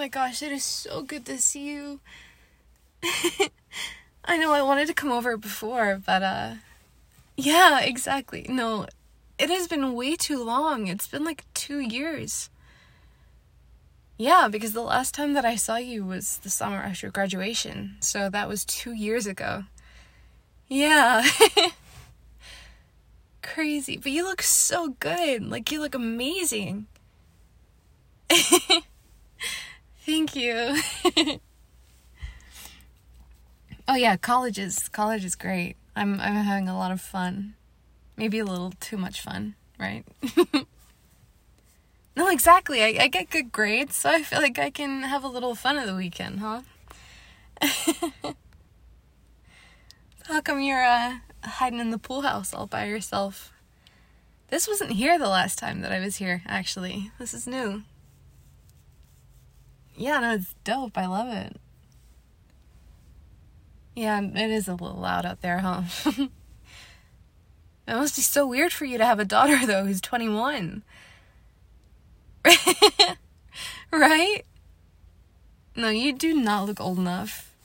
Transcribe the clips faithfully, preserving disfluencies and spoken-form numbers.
my gosh, it is so good to see you. I know I wanted to come over before, but, uh, yeah, exactly. No, it has been way too long. It's been like two years. Yeah, because the last time that I saw you was the summer after graduation, so that was two years ago. Yeah. Crazy, but you look so good. Like, you look amazing. Thank you. Oh yeah, college is college is great. I'm I'm having a lot of fun. Maybe a little too much fun, right? No, exactly. I, I get good grades, so I feel like I can have a little fun of the weekend, huh? How come you're uh, hiding in the pool house all by yourself? This wasn't here the last time that I was here, actually. This is new. Yeah, no, it's dope. I love it. Yeah, it is a little loud out there, huh? It must be so weird for you to have a daughter, though, who's twenty-one. Right? No, you do not look old enough.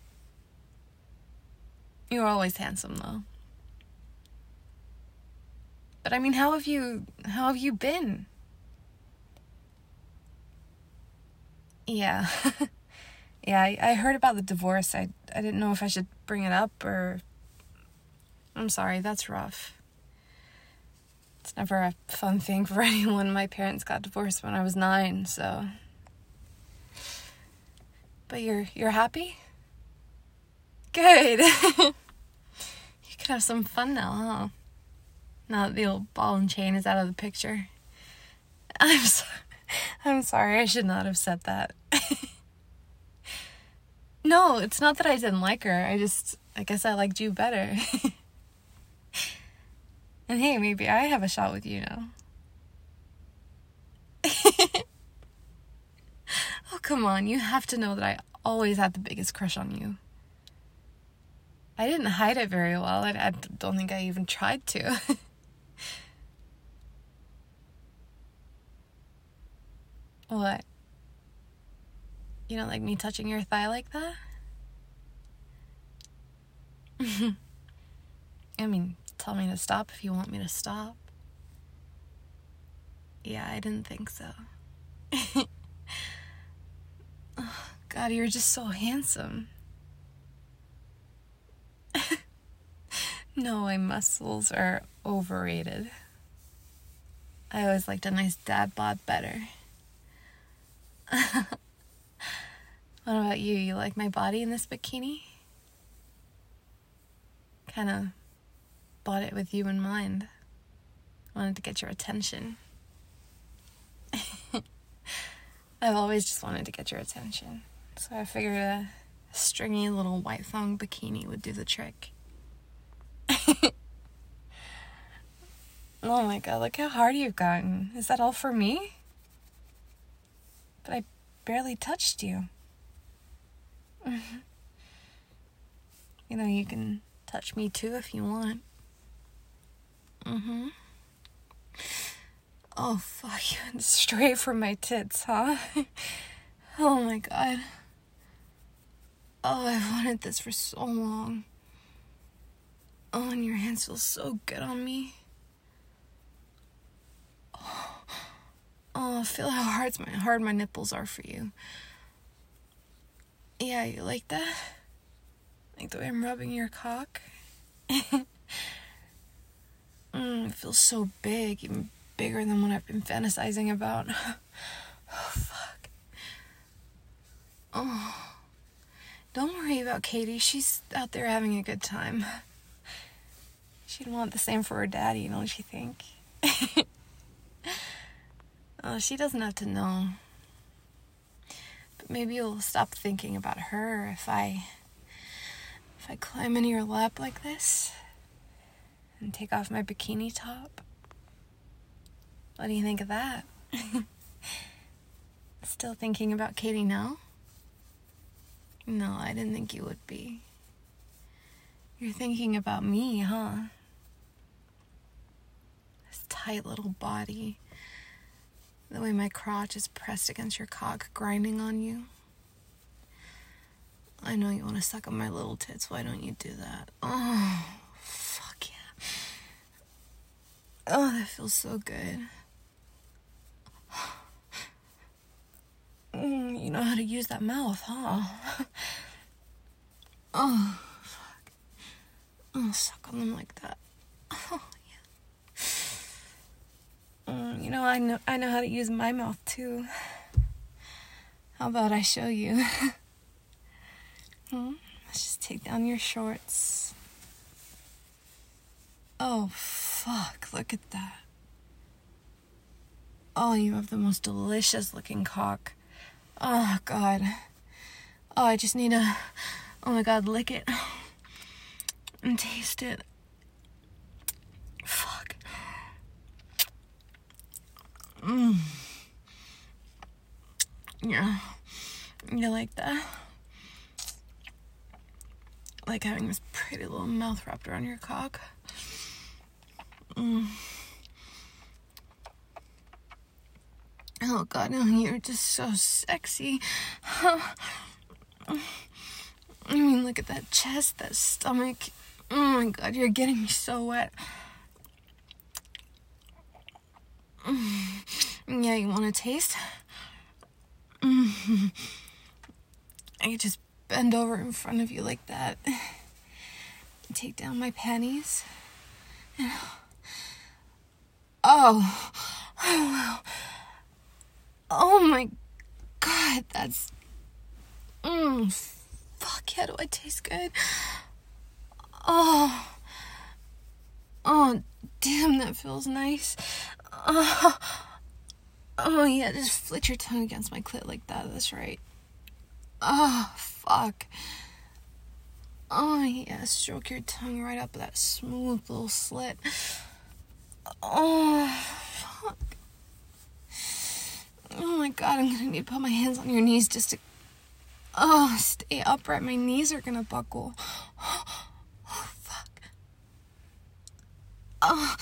You're always handsome, though. But I mean, how have you, how have you been? Yeah. Yeah, I, I heard about the divorce. I, I didn't know if I should bring it up or... I'm sorry, that's rough. It's never a fun thing for anyone. My parents got divorced when I was nine, so... But you're you're happy? Good. You can have some fun now, huh? Now that the old ball and chain is out of the picture. I'm so, I'm sorry, I should not have said that. No, it's not that I didn't like her. I just, I guess I liked you better. And hey, maybe I have a shot with you now. Oh, come on. You have to know that I always had the biggest crush on you. I didn't hide it very well. I, I don't think I even tried to. What? You don't like me touching your thigh like that? I mean, tell me to stop if you want me to stop. Yeah, I didn't think so. Oh, God, you're just so handsome. No, my muscles are overrated. I always liked a nice dad bod better. What about you? You like my body in this bikini? Kind of bought it with you in mind. Wanted to get your attention. I've always just wanted to get your attention. So I figured a stringy little white thong bikini would do the trick. Oh my God, look how hard you've gotten. Is that all for me? But I barely touched you. You know, you can touch me too if you want. Mm-hmm. Oh, fuck, you went straight for my tits, huh? Oh my God. Oh, I've wanted this for so long. Oh, and your hands feel so good on me. Oh, oh feel how hard my, hard my nipples are for you. Yeah, you like that? Like the way I'm rubbing your cock? mm, it feels so big, even bigger than what I've been fantasizing about. Oh, fuck. Oh. Don't worry about Katie. She's out there having a good time. She'd want the same for her daddy, don't you think? Oh, she doesn't have to know. But maybe you'll stop thinking about her if I... if I climb into your lap like this and take off my bikini top. What do you think of that? Still thinking about Katie now? No, I didn't think you would be. You're thinking about me, huh? This tight little body. The way my crotch is pressed against your cock, grinding on you. I know you want to suck on my little tits. Why don't you do that? Oh, fuck yeah. Oh, that feels so good. Mm, you know how to use that mouth, huh? Oh, fuck. Oh, suck on them like that. Oh, yeah. Mm, you know, I know, I know how to use my mouth, too. How about I show you? hmm? Let's just take down your shorts. Oh, fuck. Look at that. Oh, you have the most delicious looking cock. Oh, God. Oh, I just need to, oh my God, lick it and taste it. Fuck. Mmm. Yeah. You like that? Like having this pretty little mouth wrapped around your cock? Mmm. Oh, God, no, you're just so sexy. I mean, look at that chest, that stomach. Oh, my God, you're getting me so wet. Mm. Yeah, you want to taste? Mm. I could just bend over in front of you like that. Take down my panties. And... Oh. Oh, wow. Oh my God, that's, mmm, fuck yeah, do I taste good? Oh, oh, damn, that feels nice. Oh, oh yeah, just flit your tongue against my clit like that, that's right. Oh, fuck. Oh yeah, stroke your tongue right up that smooth little slit. Oh, fuck. Oh my God, I'm gonna need to put my hands on your knees just to, oh, stay upright. My knees are gonna buckle. Oh, fuck. Oh,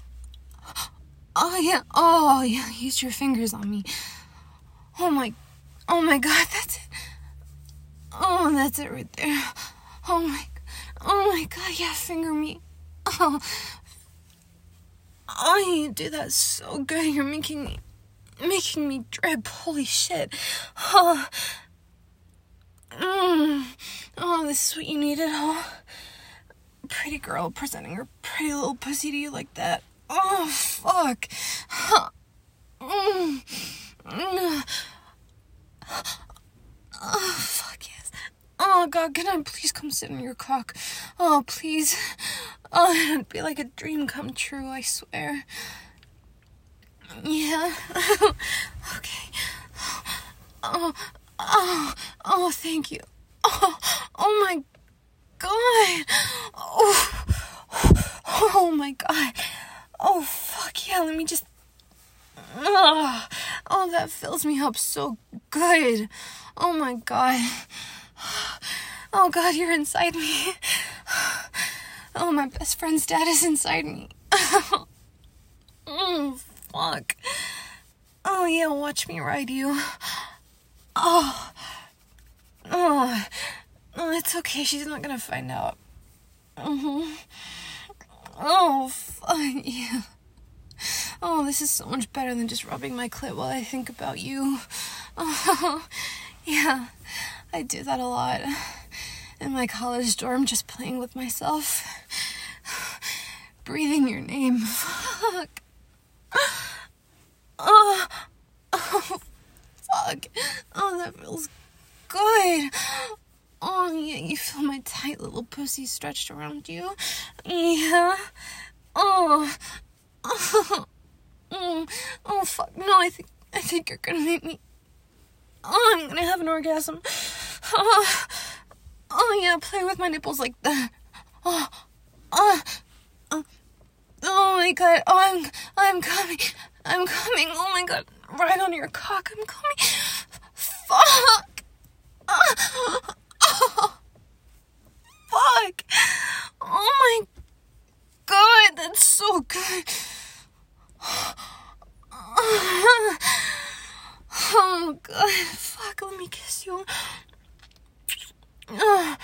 oh yeah, oh yeah, use your fingers on me. Oh my, oh my God, that's it. Oh, that's it right there. Oh my, oh my God, yeah, finger me. Oh, oh, you do that so good. You're making me, making me drip. Holy shit. Oh, mm. Oh, this is what you needed, huh? Pretty girl presenting her pretty little pussy to you like that. Oh, fuck. Huh. Mm. Mm. Oh, fuck yes. Oh, God, can I please come sit on your cock? Oh, please. Oh, it'd be like a dream come true, I swear. Yeah. Okay. Oh, oh, oh, thank you. Oh, oh my God. Oh, oh my God. Oh, fuck yeah, let me just, oh, oh, that fills me up so good. Oh my God. Oh God, you're inside me. Oh, my best friend's dad is inside me. Oh, fuck. Oh yeah, watch me ride you. Oh. Oh. Oh, it's okay, she's not gonna find out. Mm-hmm. Oh, fuck yeah. Oh, this is so much better than just rubbing my clit while I think about you. Oh, yeah, I do that a lot. In my college dorm, just playing with myself. Breathing your name. Fuck. Oh, oh, fuck. Oh, that feels good. Oh, yeah, you feel my tight little pussy stretched around you? Yeah. Oh. Oh. Mm. Oh, fuck. No, I think, I think you're gonna make me... Oh, I'm gonna have an orgasm. Oh. Oh, yeah, play with my nipples like that. Oh. Oh. Oh. Oh, my God. Oh, I'm, I'm coming. I'm coming. Oh, my God. Right on your cock. I'm coming. Fuck. Oh. Oh. Fuck. Oh, my God. That's so good. fuck, let me kiss you. Oh,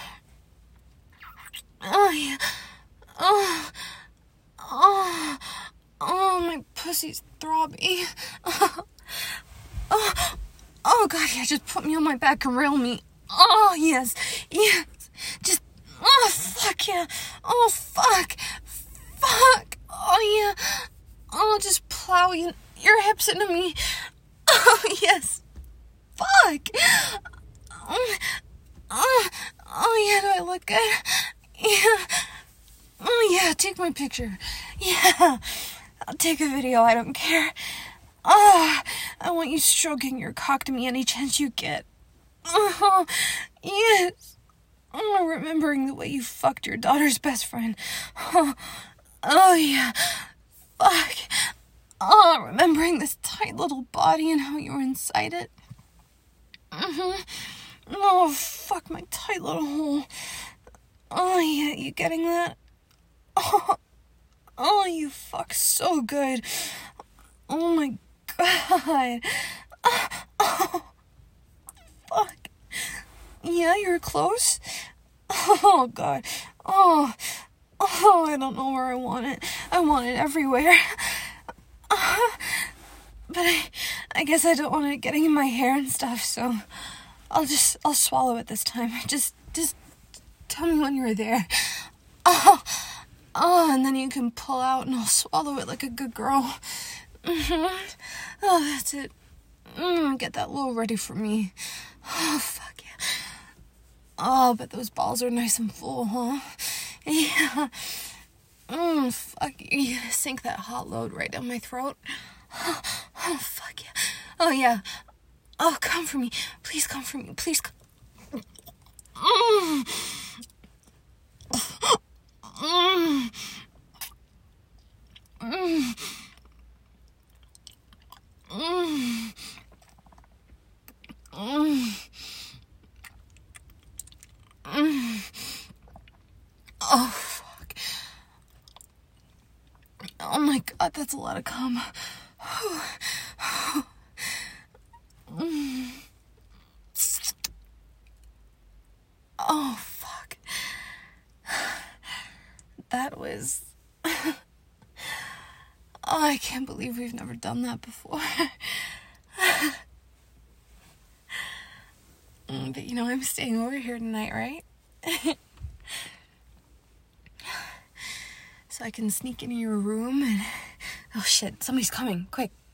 oh yeah. Oh, oh, oh, my pussy's throbby. Oh, oh, oh, God, yeah, just put me on my back and rail me. Oh, yes, yes. Just, oh, fuck, yeah. Oh, fuck. Fuck. Oh, yeah. Oh, just plow you, your hips into me. Oh, yes. Fuck. Oh, oh, oh, yeah, do I look good? Yeah. Oh, yeah, take my picture. Yeah. I'll take a video, I don't care. Oh, I want you stroking your cock to me any chance you get. Oh, yes. Oh, remembering the way you fucked your daughter's best friend. Oh, oh yeah. Fuck. Oh, remembering this tight little body and how you were inside it. Mm-hmm. Oh, fuck my tight little hole. Oh, yeah, you getting that? Oh, oh, you fuck so good. Oh, my God. Oh, oh, fuck. Yeah, you're close? Oh, God. Oh, oh, I don't know where I want it. I want it everywhere. Uh, but I, I guess I don't want it getting in my hair and stuff, so I'll just, I'll swallow it this time. Just, just tell me when you're there. Oh, oh, and then you can pull out and I'll swallow it like a good girl. Mm-hmm. Oh, that's it. Mm, get that little ready for me. Oh, fuck yeah. Oh, but those balls are nice and full, huh? Yeah. Mmm, fuck, you sink that hot load right down my throat. Oh, oh, fuck yeah. Oh, yeah. Oh, come for me. Please come for me. Please come. Mmm. Mmm. Mmm. Mmm. Mmm. Mmm. Oh, fuck. Oh my God, that's a lot of cum. Mm. Oh, fuck. That was... Oh, I can't believe we've never done that before. Mm, but you know, I'm staying over here tonight, right? So I can sneak into your room and... Oh shit, somebody's coming, quick.